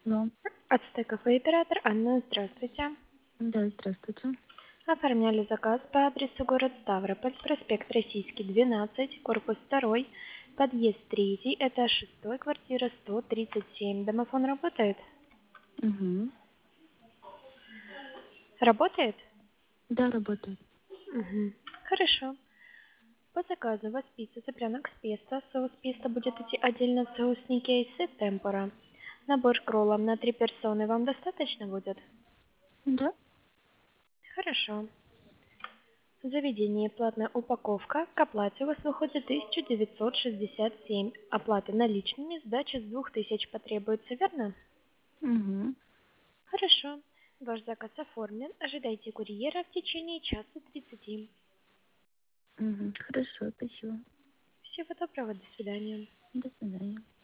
Да, Ацтеков и оператор Анна, здравствуйте. да, здравствуйте. Оформляли заказ по адресу город Ставрополь, проспект Российский, 12, корпус 2, подъезд 3, этаж 6, квартира 137. Домофон работает? Угу. Работает? Да, работает. Угу. Хорошо. По заказу у вас пицца, цыпленок с песто. Соус песто будет идти отдельно в соуснике и сыр темпора. Набор кроллов на 3 персоны вам достаточно будет? Да. Хорошо. В заведении платная упаковка. К оплате у вас выходит 1967. Оплата наличными, сдача с 2000 потребуется, верно? Угу. Хорошо. Ваш заказ оформлен. Ожидайте курьера в течение часа 30. Угу. Хорошо, спасибо. Всего доброго, до свидания. До свидания.